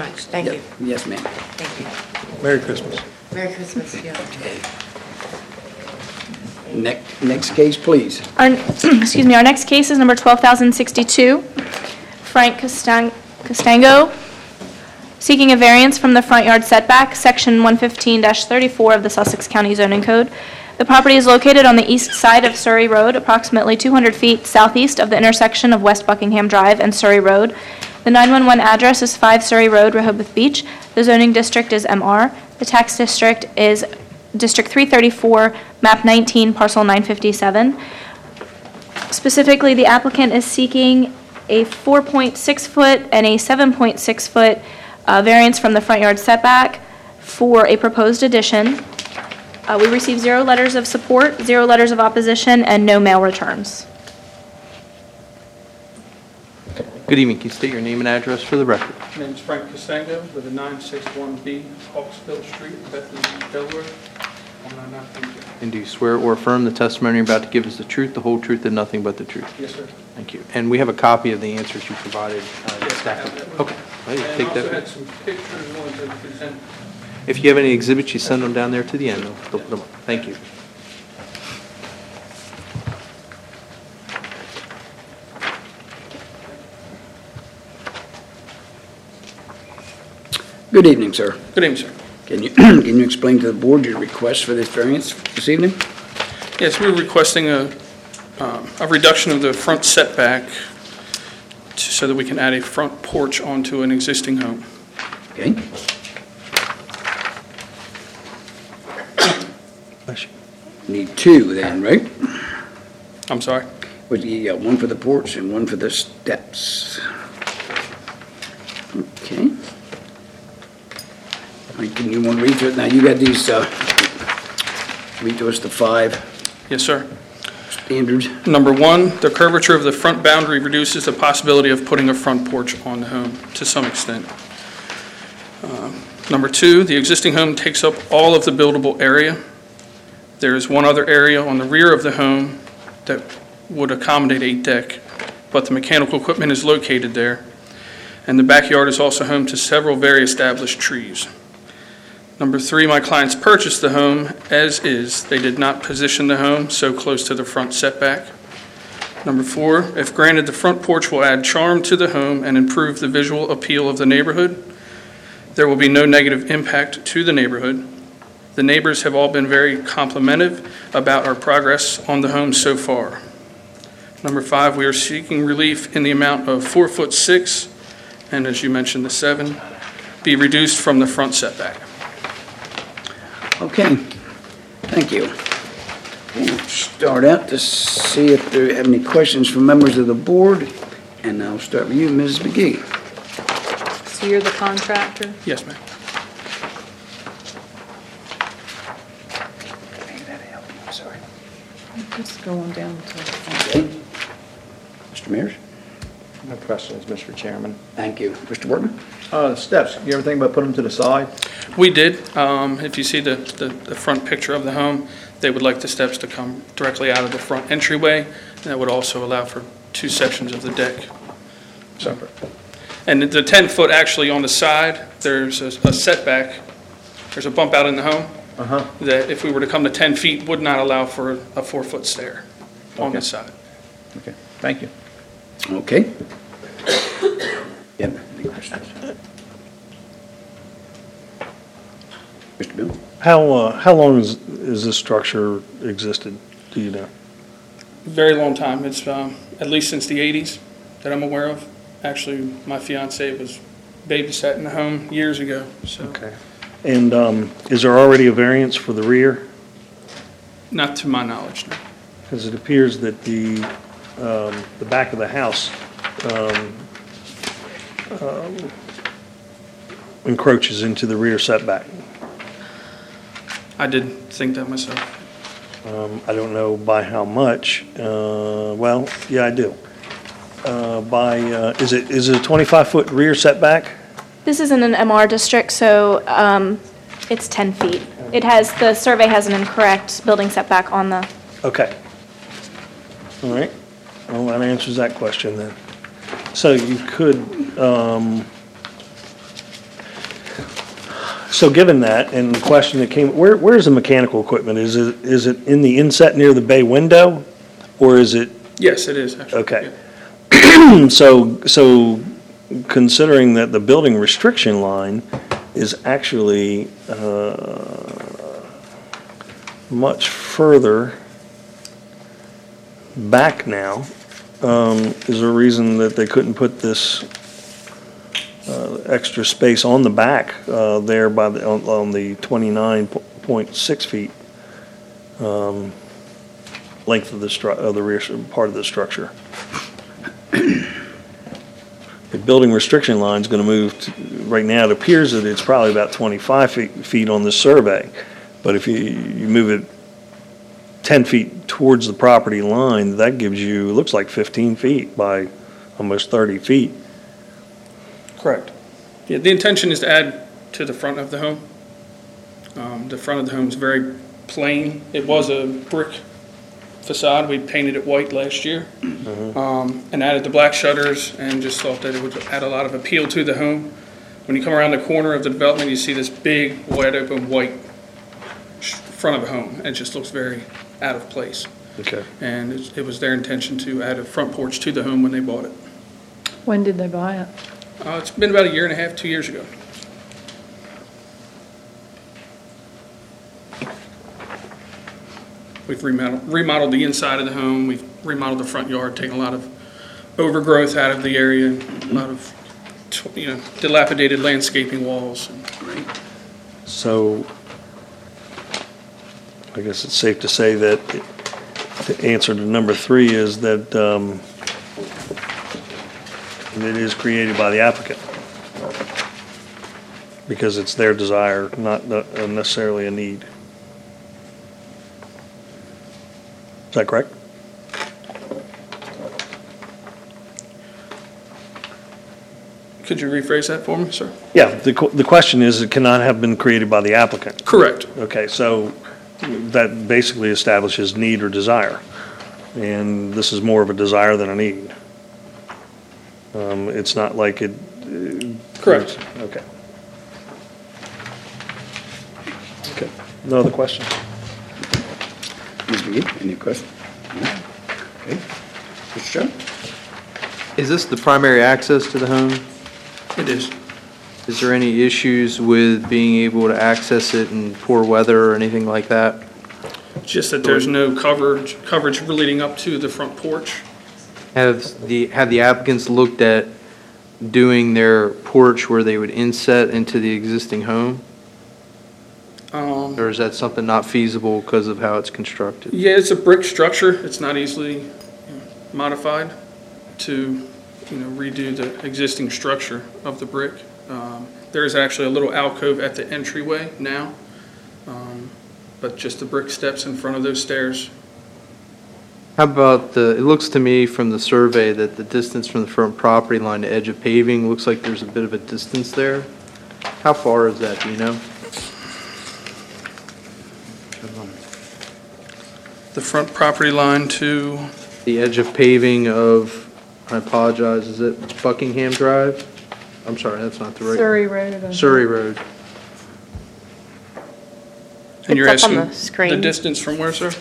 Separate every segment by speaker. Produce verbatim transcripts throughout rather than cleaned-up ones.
Speaker 1: much. Thank
Speaker 2: Yep.
Speaker 1: you.
Speaker 2: Yes, ma'am.
Speaker 1: Thank you.
Speaker 3: Merry Christmas.
Speaker 1: Merry Christmas, yeah.
Speaker 2: Next, next case, please.
Speaker 4: Our, excuse me, our next case is number twelve thousand sixty-two. Frank Costang- Costango, seeking a variance from the front yard setback, section one fifteen dash thirty-four of the Sussex County Zoning Code. The property is located on the east side of Surrey Road, approximately two hundred feet southeast of the intersection of West Buckingham Drive and Surrey Road. The nine one one address is five Surrey Road, Rehoboth Beach. The zoning district is M R. The tax district is District three thirty-four, map nineteen, parcel nine fifty-seven. Specifically, the applicant is seeking a four point six foot and a seven point six foot uh, variance from the front yard setback for a proposed addition. Uh, We received zero letters of support, zero letters of opposition, and no mail returns.
Speaker 5: Good evening. Can you state your name and address for the record?
Speaker 6: My name is Frank Costango, with a nine sixty-one B Hawksville Street, Bethlehem, Delaware, one nine nine three zero.
Speaker 5: And do you swear or affirm the testimony you're about to give is the truth, the whole truth, and nothing but the truth?
Speaker 6: Yes, sir.
Speaker 5: Thank you. And we have a copy of the answers you provided. uh,
Speaker 6: Yes, I have that one.
Speaker 5: Okay. Well, you
Speaker 6: And
Speaker 5: take
Speaker 6: also
Speaker 5: that.
Speaker 6: had some pictures, wanted to present.
Speaker 5: If you have any exhibits, you send them down there to the end. They'll- they'll put them up. Thank you.
Speaker 2: Good evening, sir.
Speaker 6: Good evening, sir.
Speaker 2: Can you, can you explain to the board your request for this variance this evening?
Speaker 6: Yes, we're requesting a, um, a reduction of the front setback t- so that we can add a front porch onto an existing home.
Speaker 2: Okay. Need two then, right?
Speaker 6: I'm sorry?
Speaker 2: With the, uh, one for the porch and one for the steps. Okay. All right, can you want to read through it? Now, you got these, uh, read to us the five
Speaker 6: Yes, sir.
Speaker 2: standards.
Speaker 6: Number one, the curvature of the front boundary reduces the possibility of putting a front porch on the home to some extent. Uh, Number two, the existing home takes up all of the buildable area. There is one other area on the rear of the home that would accommodate a deck, but the mechanical equipment is located there. And the backyard is also home to several very established trees. Number three, my clients purchased the home as is. They did not position the home so close to the front setback. Number four, if granted, the front porch will add charm to the home and improve the visual appeal of the neighborhood. There will be no negative impact to the neighborhood. The neighbors have all been very complimentive about our progress on the home so far. Number five, we are seeking relief in the amount of four foot six, and as you mentioned, the seven, be reduced from the front setback.
Speaker 2: Okay, thank you. We'll start out to see if there have any questions from members of the board, and I'll start with you, Miz McGee.
Speaker 7: So you're the contractor?
Speaker 6: Yes, ma'am.
Speaker 2: Sorry.
Speaker 7: Just go on down to the front.
Speaker 2: Okay. Mister Mears?
Speaker 3: No questions, Mister Chairman.
Speaker 2: Thank you. Mister Workman?
Speaker 3: Uh, the steps, you ever think about putting them to the side?
Speaker 6: We did. Um, If you see the, the the front picture of the home, they would like the steps to come directly out of the front entryway. That would also allow for two sections of the deck.
Speaker 3: Separate.
Speaker 6: And the ten-foot actually on the side, there's a a setback, there's a bump out in the home
Speaker 3: Uh-huh.
Speaker 6: that if we were to come to ten feet, would not allow for a four-foot stair on the
Speaker 3: Okay.
Speaker 6: side.
Speaker 3: Okay, thank you.
Speaker 2: Okay. Yep. Any questions? Mister Bill?
Speaker 8: How, uh, how long has, has this structure existed, do you know?
Speaker 6: Very long time. It's um, at least since the eighties that I'm aware of. Actually, my fiance was babysat in the home years ago, so
Speaker 8: Okay. And, um, is there already a variance for the rear?
Speaker 6: not to my knowledge, no.
Speaker 8: Because it appears that the, um, the back of the house, um, um, encroaches into the rear setback.
Speaker 6: I did think that myself.
Speaker 8: Um, I don't know by how much, uh, well, yeah, I do. Uh, by, uh, is it, is it a twenty-five foot rear setback?
Speaker 4: This isn't an M R district, so um, it's ten feet. It has, the survey has an incorrect building setback on the,
Speaker 8: Okay. All right. Well, that answers that question then. So you could, um, So given that, and the question that came, where, where's the mechanical equipment? Is it, is it in the inset near the bay window? Or is it,
Speaker 6: Yes, it is, actually.
Speaker 8: Okay.
Speaker 6: Yeah.
Speaker 8: so, so considering that the building restriction line is actually, uh, much further back now, um, is there a reason that they couldn't put this uh, extra space on the back, uh, there by the, on, on the twenty-nine point six feet, um, length of the stru, of the rear, part of the structure? The building restriction line is gonna move, to- right now, it appears that it's probably about twenty-five feet, feet on this survey. But if you, you move it ten feet towards the property line, that gives you, it looks like fifteen feet by almost thirty feet.
Speaker 6: Correct. Yeah, the intention is to add to the front of the home. Um, The front of the home is very plain. It was a brick facade. We painted it white last year, um, and added the black shutters, and just thought that it would add a lot of appeal to the home. When you come around the corner of the development, you see this big, wide open, white sh- front of the home. It just looks very out of place.
Speaker 8: Okay.
Speaker 6: And it it was their intention to add a front porch to the home when they bought it.
Speaker 7: When did they buy it?
Speaker 6: Uh, It's been about a year and a half, two years ago. We've remodeled, remodeled the inside of the home, we've remodeled the front yard, taken a lot of overgrowth out of the area, a lot of, tw- you know, dilapidated landscaping walls.
Speaker 8: So I guess it's safe to say that the answer to number three is that, um, it is created by the applicant. Because it's their desire, not not necessarily a need. Is that correct?
Speaker 6: Could you rephrase that for me, sir?
Speaker 8: Yeah, the, qu- the question is, it cannot have been created by the applicant.
Speaker 6: Correct.
Speaker 8: Okay, so that basically establishes need or desire. And this is more of a desire than a need. Um, it's not like it. uh,
Speaker 6: Correct.
Speaker 8: Okay. Okay, no other questions?
Speaker 2: Miz McGee, any questions? No? Okay. Mister Jones?
Speaker 5: Is this the primary access to the home?
Speaker 6: It is.
Speaker 5: Is there any issues with being able to access it in poor weather or anything like that?
Speaker 6: Just that there's no coverage, coverage leading up to the front porch.
Speaker 5: Have the, have the applicants looked at doing their porch where they would inset into the existing home?
Speaker 6: Um,
Speaker 5: Or is that something not feasible because of how it's constructed?
Speaker 6: Yeah, it's a brick structure. It's not easily you know, modified to, you know, redo the existing structure of the brick. Um, There is actually a little alcove at the entryway now, um, but just the brick steps in front of those stairs.
Speaker 5: How about the, it looks to me from the survey that the distance from the front property line to edge of paving, looks like there's a bit of a distance there. How far is that, do you know?
Speaker 6: The front property line to,
Speaker 5: The edge of paving of, I apologize, is it Buckingham Drive? I'm sorry, that's not the right.
Speaker 7: Surrey Road. I think.
Speaker 5: Surrey Road.
Speaker 6: and you're
Speaker 4: It's up on
Speaker 6: asking
Speaker 4: the screen.
Speaker 6: the distance from where, sir?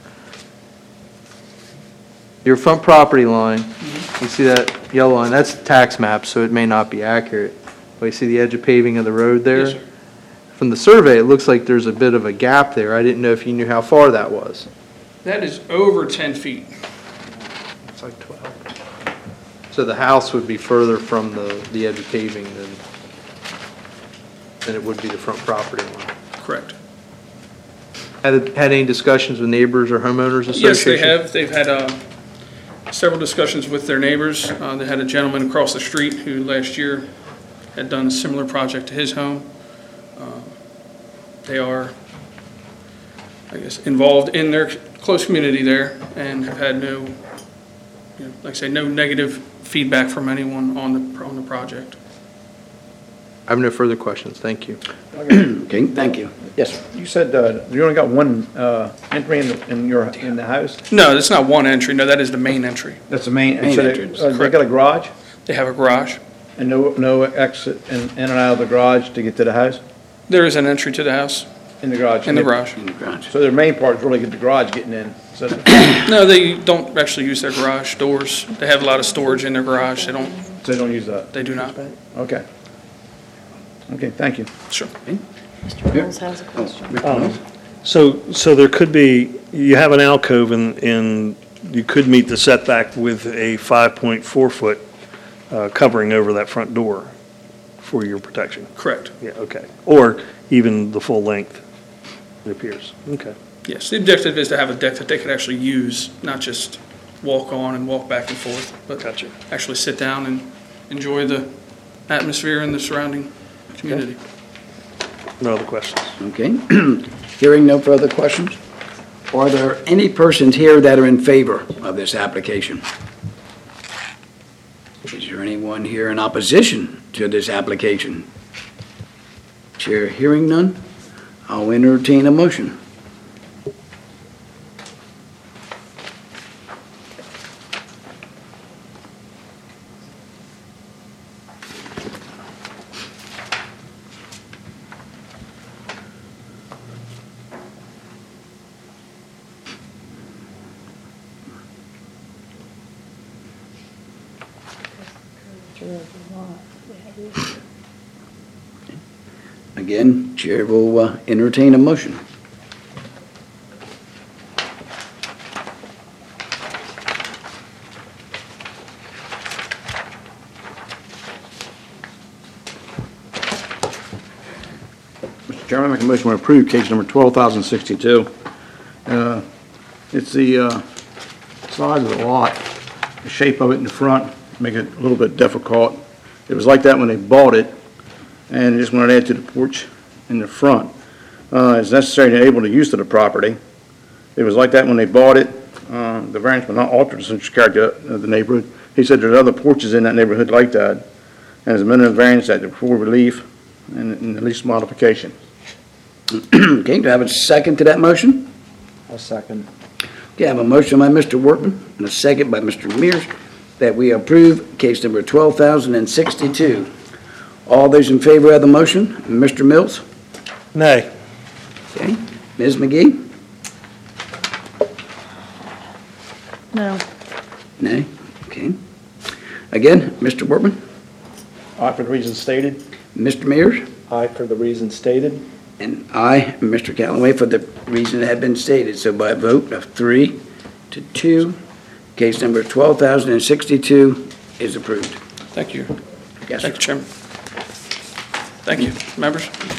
Speaker 5: Your front property line, you see that yellow line, that's the tax map, so it may not be accurate. But you see the edge of paving of the road there?
Speaker 6: Yes, sir.
Speaker 5: From the survey, it looks like there's a bit of a gap there. I didn't know if you knew how far that was.
Speaker 6: That is over ten feet.
Speaker 5: It's like twelve. So the house would be further from the, the edge of paving than, than it would be the front property line.
Speaker 6: Correct.
Speaker 5: Had, had any discussions with neighbors or homeowners association?
Speaker 6: Yes, they have. They've had uh, several discussions with their neighbors. Uh, They had a gentleman across the street who last year had done a similar project to his home. Uh, They are, I guess, involved in their close community there and have had no, you know, like I say, no negative feedback from anyone on the, on the project.
Speaker 5: I have no further questions. Thank you.
Speaker 2: Okay, thank you.
Speaker 3: Yes, you said uh, you only got one uh, entry in the- in your, in the house?
Speaker 6: No, that's not one entry. No, that is the main entry.
Speaker 3: That's the main,
Speaker 2: Main
Speaker 3: so they
Speaker 2: entrance.
Speaker 3: uh, they got a garage
Speaker 6: They have a garage.
Speaker 3: and no, no exit in in and out of the garage to get to the house?
Speaker 6: There is an entry to the house
Speaker 3: In the garage?
Speaker 6: in the garage.
Speaker 2: In the garage.
Speaker 3: So their main part is really the garage getting in. So
Speaker 6: No, they don't actually use their garage doors. They have a lot of storage in their garage. They don't,
Speaker 3: so they don't use that?
Speaker 6: they do not.
Speaker 3: Okay. Okay, thank you.
Speaker 6: Sure.
Speaker 1: Mister Mills has a question.
Speaker 8: Um, So, so there could be, you have an alcove and, and you could meet the setback with a five point four foot uh, covering over that front door for your protection.
Speaker 6: Correct.
Speaker 8: Yeah, okay. Or even the full length, it appears. Okay.
Speaker 6: Yes, the objective is to have a deck that they could actually use, not just walk on and walk back and forth, but
Speaker 8: Gotcha.
Speaker 6: actually sit down and enjoy the atmosphere and the surrounding community.
Speaker 8: No other questions?
Speaker 2: Okay. Hearing no further questions, are there any persons here that are in favor of this application? Is there anyone here in opposition to this application? Chair hearing none, I'll entertain a motion. Again, Chair will uh, entertain a motion.
Speaker 3: Mister Chairman, I make a motion to approve case number twelve thousand sixty-two. Uh, It's the uh, size of the lot, the shape of it in the front, make it a little bit difficult. It was like that when they bought it, and they just wanted to add to the porch in the front. Uh, It's necessary to able to use of the property. It was like that when they bought it. Uh, The variance will not alter the central character of the neighborhood. He said there's other porches in that neighborhood like that, and as a minimum variance that before relief and and the least modification.
Speaker 2: Okay, do I have a second to that motion?
Speaker 5: A second.
Speaker 2: Okay, I have a motion by Mister Workman and a second by Mister Mears that we approve case number twelve thousand sixty-two. All those in favor of the motion, Mister Mills?
Speaker 8: Nay.
Speaker 2: Okay, Miz McGee?
Speaker 7: No.
Speaker 2: Nay, okay. Again, Mister Workman,
Speaker 3: Aye, for the reasons stated.
Speaker 2: Mister Mears,
Speaker 5: Aye, for the reasons stated.
Speaker 2: and I, Mister Callaway, for the reason that had been stated. So by a vote of three to two, case number twelve thousand sixty-two is approved.
Speaker 6: Thank you.
Speaker 2: Yes,
Speaker 6: Thank you, Chairman. Thank you, members.